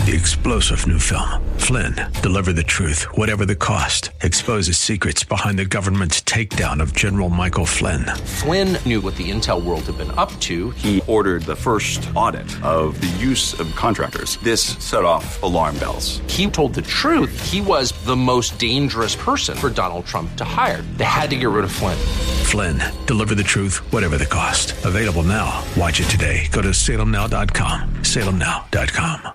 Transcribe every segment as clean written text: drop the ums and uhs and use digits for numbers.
The explosive new film, Flynn, deliver the truth, whatever the cost, exposes secrets behind the government's takedown of General Michael Flynn. Flynn knew what the intel world had been up to. He ordered the first audit of the use of contractors. This set off alarm bells. He told the truth. He was the most dangerous person for Donald Trump to hire. They had to get rid of Flynn. Flynn, deliver the truth, whatever the cost. Available now. Watch it today. Go to salemnow.com. salemnow.com.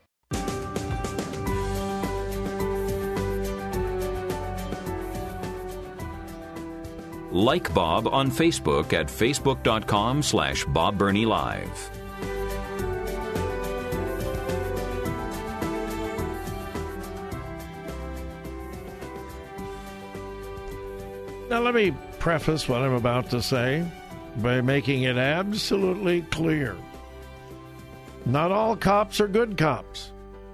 Like Bob on Facebook at facebook.com/Bob Burney Live. Now, let me preface what I'm about to say by making it absolutely clear. Not all cops are good cops.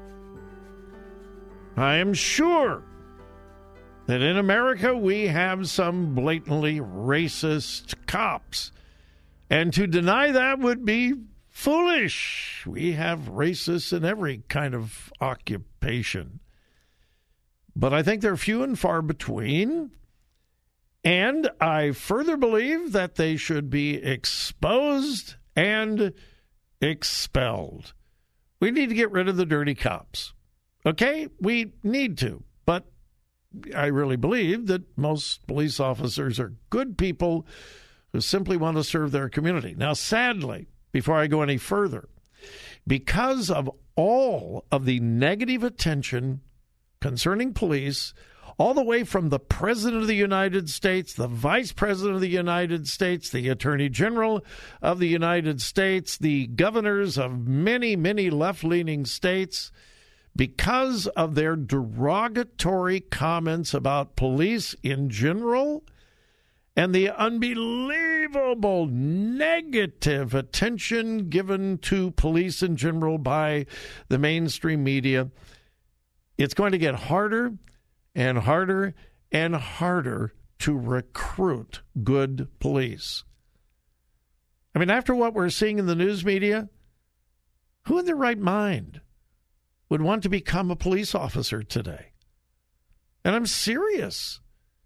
I am sure that in America we have some blatantly racist cops. And to deny that would be foolish. We have racists in every kind of occupation. But I think they're few and far between. And I further believe that they should be exposed and expelled. We need to get rid of the dirty cops. Okay? We need to. But I really believe that most police officers are good people who simply want to serve their community. Now, sadly, before I go any further, because of all of the negative attention concerning police, all the way from the President of the United States, the Vice President of the United States, the Attorney General of the United States, the governors of many, many left-leaning states, because of their derogatory comments about police in general and the unbelievable negative attention given to police in general by the mainstream media, it's going to get harder and harder and harder to recruit good police. I mean, after what we're seeing in the news media, who in their right mind would want to become a police officer today? And I'm serious.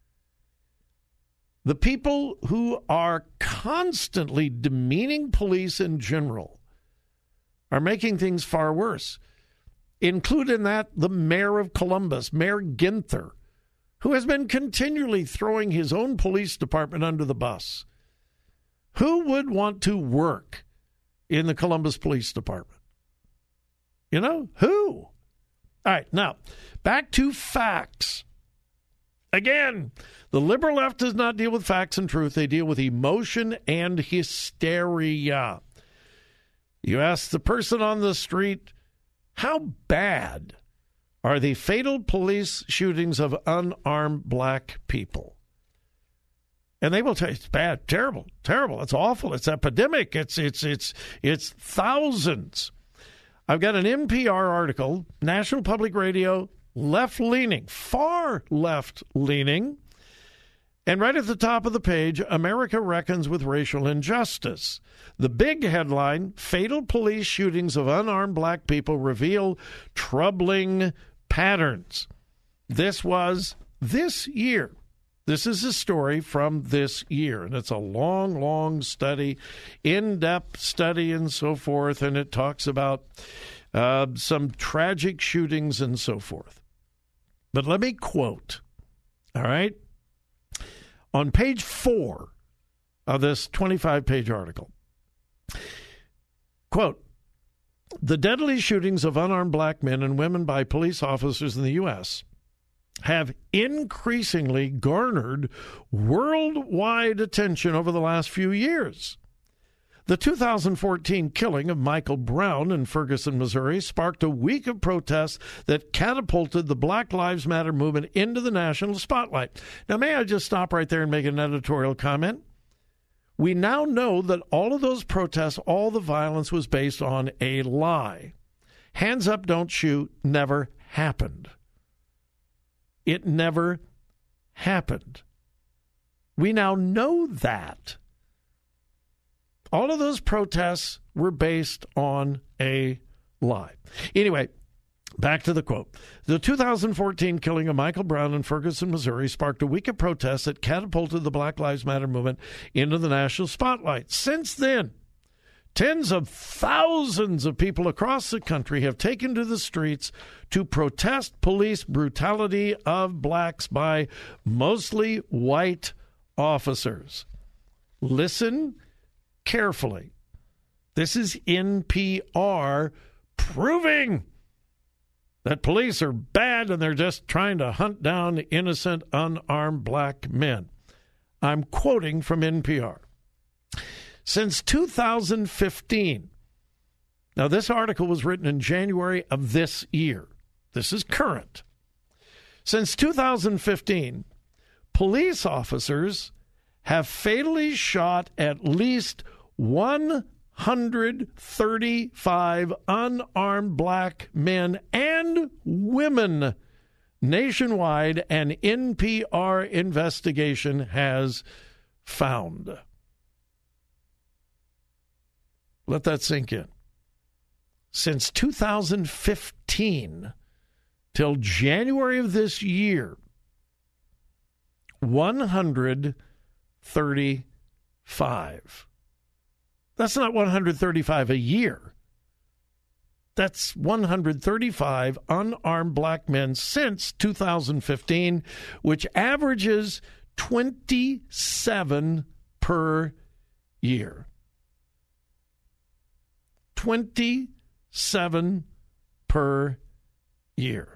The people who are constantly demeaning police in general are making things far worse. Include in that the mayor of Columbus, Mayor Ginther, who has been continually throwing his own police department under the bus. Who would want to work in the Columbus Police Department? You know, who? All right, now, back to facts. Again, the liberal left does not deal with facts and truth. They deal with emotion and hysteria. You ask the person on the street, how bad are the fatal police shootings of unarmed black people? And they will tell you it's bad, terrible, it's awful, it's epidemic, it's thousands. I've got an NPR article, National Public Radio, left-leaning, far left-leaning, and right at the top of the page, America reckons with racial injustice. The big headline, fatal police shootings of unarmed black people reveal troubling patterns. This was this year. This is a story from this year, and it's a long, long study, in-depth study and so forth, and it talks about some tragic shootings and so forth. But let me quote, all right? On page 4 of this 25-page article, quote, the deadly shootings of unarmed black men and women by police officers in the U.S. have increasingly garnered worldwide attention over the last few years. The 2014 killing of Michael Brown in Ferguson, Missouri, sparked a week of protests that catapulted the Black Lives Matter movement into the national spotlight. Now, may I just stop right there and make an editorial comment? We now know that all of those protests, all the violence was based on a lie. Hands up, don't shoot never happened. It never happened. We now know that. All of those protests were based on a lie. Anyway, Back to the quote. The 2014 killing of Michael Brown in Ferguson, Missouri sparked a week of protests that catapulted the Black Lives Matter movement into the national spotlight. Since then, tens of thousands of people across the country have taken to the streets to protest police brutality of blacks by mostly white officers. Listen carefully. This is NPR proving that police are bad and they're just trying to hunt down innocent, unarmed black men. I'm quoting from NPR. Since 2015, now this article was written in January of this year. This is current. Since 2015, police officers have fatally shot at least 135 unarmed black men and women nationwide, an NPR investigation has found. Let that sink in. Since 2015 till January of this year, 135. That's not 135 a year. That's 135 unarmed black men since 2015, which averages 27 per year. 27 per year.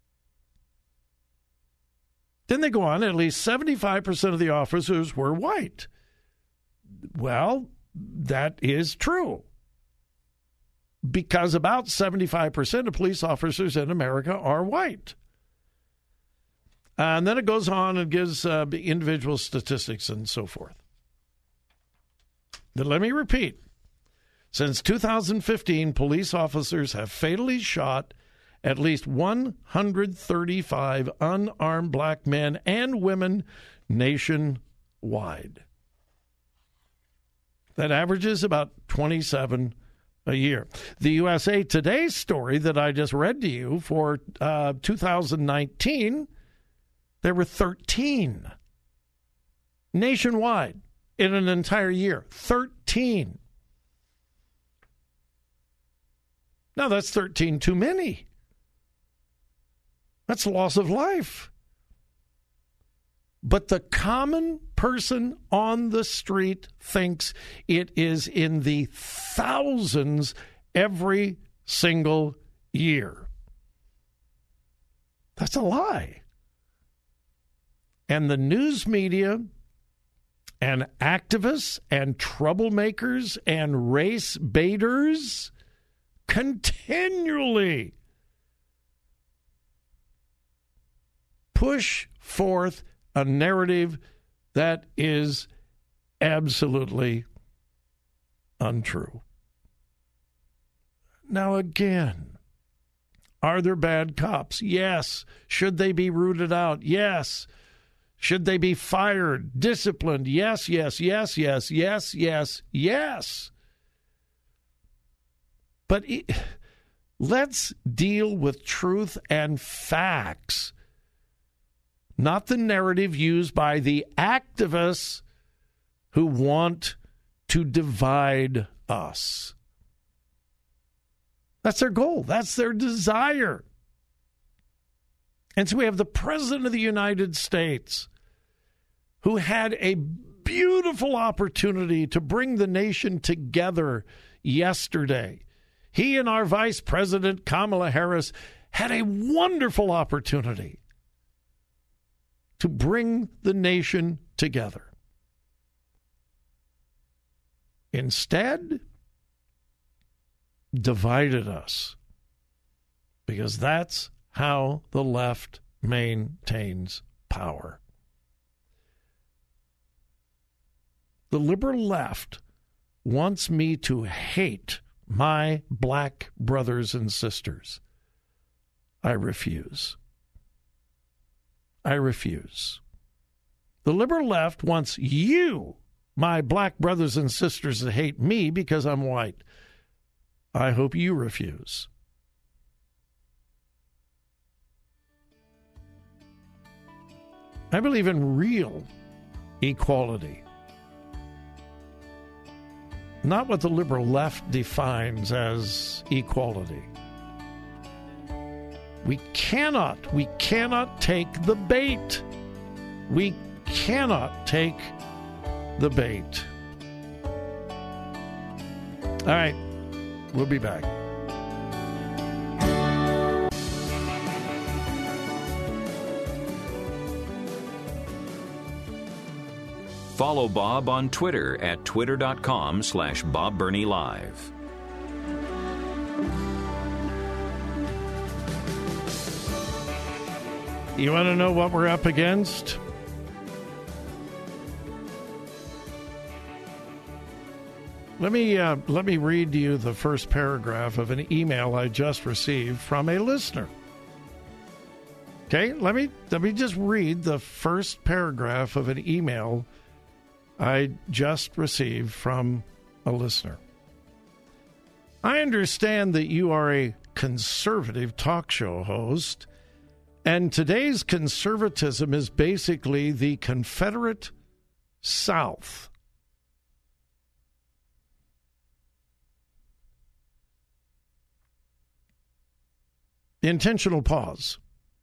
Then they go on, at least 75% of the officers were white. Well, that is true, because about 75% of police officers in America are white. And then it goes on and gives individual statistics and so forth. But let me repeat. Since 2015, police officers have fatally shot at least 135 unarmed black men and women nationwide. That averages about 27 a year. The USA Today story that I just read to you for 2019, there were 13 nationwide in an entire year. 13. Now, that's 13 too many. That's loss of life. But the common person on the street thinks it is in the thousands every single year. That's a lie. And the news media and activists and troublemakers and race baiters continually push forth a narrative that is absolutely untrue. Now, again, are there bad cops? Yes. Should they be rooted out? Yes. Should they be fired, disciplined? Yes, yes, yes, yes, yes, yes, yes. But let's deal with truth and facts, not the narrative used by the activists who want to divide us. That's their goal. That's their desire. And so we have the President of the United States, who had a beautiful opportunity to bring the nation together yesterday. He and our Vice President, Kamala Harris, had a wonderful opportunity to bring the nation together. Instead, divided us, because that's how the left maintains power. The liberal left wants me to hate my black brothers and sisters. I refuse. I refuse. The liberal left wants you, my black brothers and sisters, to hate me because I'm white. I hope you refuse. I believe in real equality. Not what the liberal left defines as equality. We cannot take the bait. We cannot take the bait. All right, we'll be back. Follow Bob on Twitter at twitter.com/BobBernieLive. You want to know what we're up against? Let me read to you the first paragraph of an email I just received from a listener. Okay, let me just read the first paragraph of an email I just received from a listener. I understand that you are a conservative talk show host, and today's conservatism is basically the Confederate South. Intentional pause.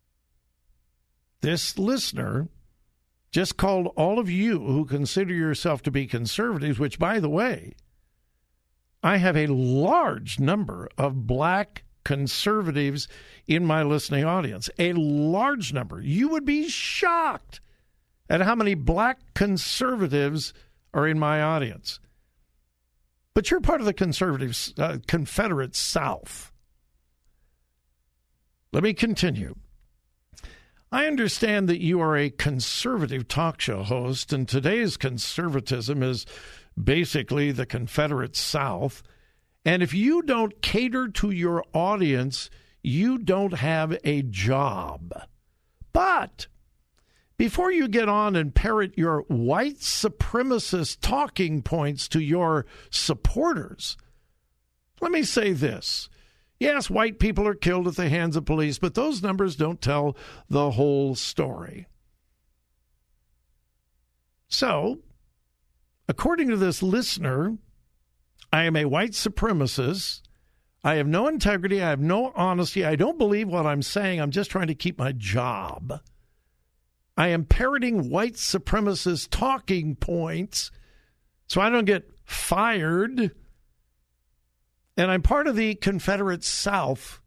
This listener just called all of you who consider yourself to be conservatives, which, by the way, I have a large number of black conservatives in my listening audience. A large number. You would be shocked at how many black conservatives are in my audience. But you're part of the conservative Confederate South. Let me continue. I understand that you are a conservative talk show host, and today's conservatism is basically the Confederate South. And if you don't cater to your audience, you don't have a job. But before you get on and parrot your white supremacist talking points to your supporters, let me say this. Yes, white people are killed at the hands of police, but those numbers don't tell the whole story. So, according to this listener, I am a white supremacist. I have no integrity. I have no honesty. I don't believe what I'm saying. I'm just trying to keep my job. I am parroting white supremacist talking points so I don't get fired. And I'm part of the Confederate South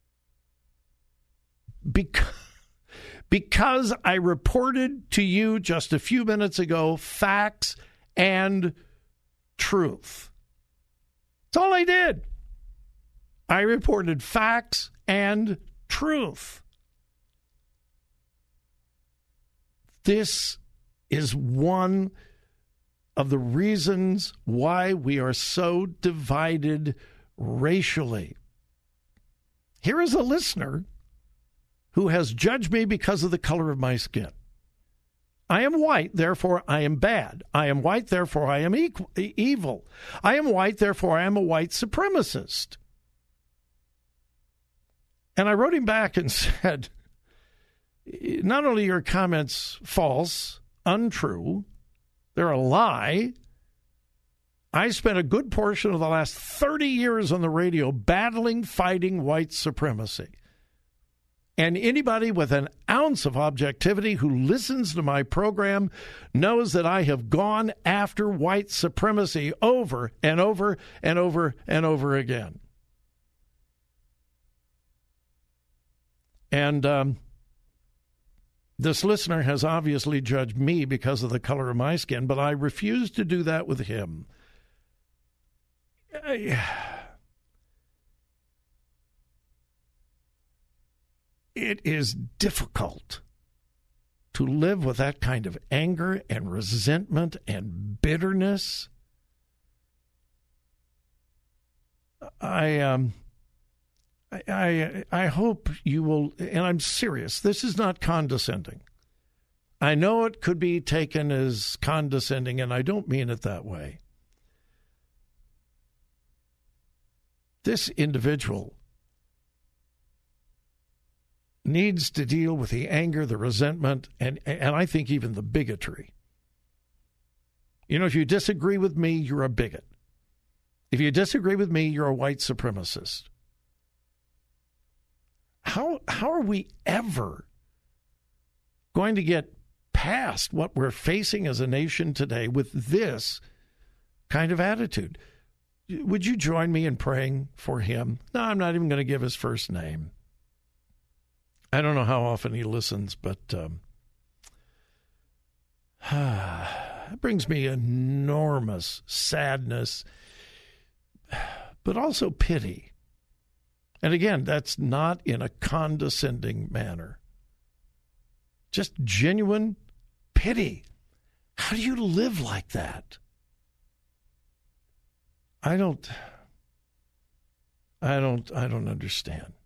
because I reported to you just a few minutes ago facts and truth. That's all I did. I reported facts and truth. This is one of the reasons why we are so divided racially. Here is a listener who has judged me because of the color of my skin. I am white, therefore I am bad. I am white, therefore I am evil. I am white, therefore I am a white supremacist. And I wrote him back and said, not only are your comments false, untrue, they're a lie. I spent a good portion of the last 30 years on the radio battling, fighting white supremacy. And anybody with an ounce of objectivity who listens to my program knows that I have gone after white supremacy over and over and over and over again. And this listener has obviously judged me because of the color of my skin, but I refuse to do that with him. It is difficult to live with that kind of anger and resentment and bitterness. I hope you will, and I'm serious, this is not condescending. I know it could be taken as condescending, and I don't mean it that way. This individual needs to deal with the anger, the resentment, and I think even the bigotry. You know, if you disagree with me, you're a bigot. If you disagree with me, you're a white supremacist. How are we ever going to get past what we're facing as a nation today with this kind of attitude? Would you join me in praying for him? No, I'm not even going to give his first name. I don't know how often he listens, but it brings me enormous sadness, but also pity. And again, that's not in a condescending manner. Just genuine pity. How do you live like that? I don't understand.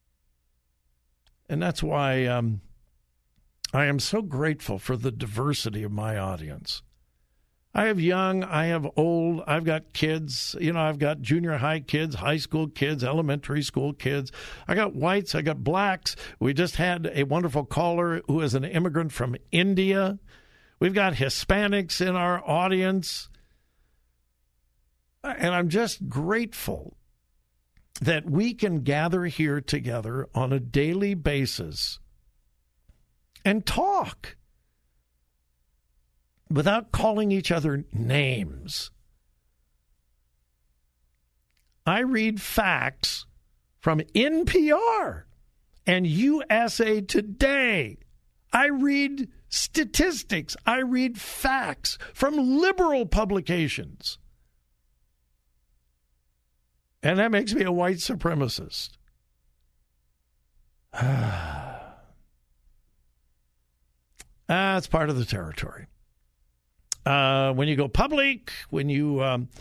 And that's why I am so grateful for the diversity of my audience. I have young, I have old, I've got kids, I've got junior high kids, high school kids, elementary school kids. I got whites, I got blacks. We just had a wonderful caller who is an immigrant from India. We've got Hispanics in our audience. And I'm just grateful that we can gather here together on a daily basis and talk without calling each other names. I read facts from NPR and USA Today. I read statistics. I read facts from liberal publications. And that makes me a white supremacist. That's part of the territory. When you go public, when you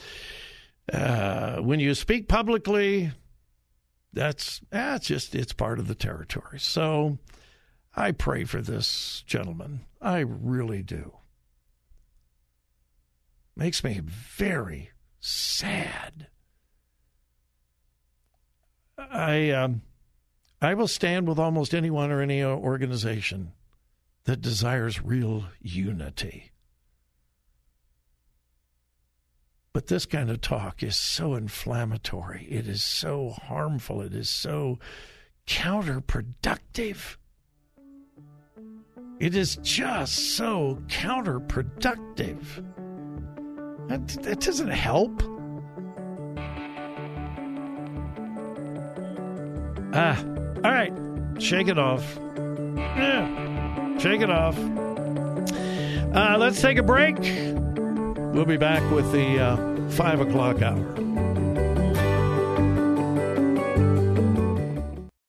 speak publicly, it's part of the territory. So I pray for this gentleman. I really do. Makes me very sad. I will stand with almost anyone or any organization that desires real unity. But this kind of talk is so inflammatory. It is so harmful. It is so counterproductive. It is just so counterproductive. That doesn't help. All right. Shake it off. Yeah. Shake it off. Let's take a break. We'll be back with the 5 o'clock hour.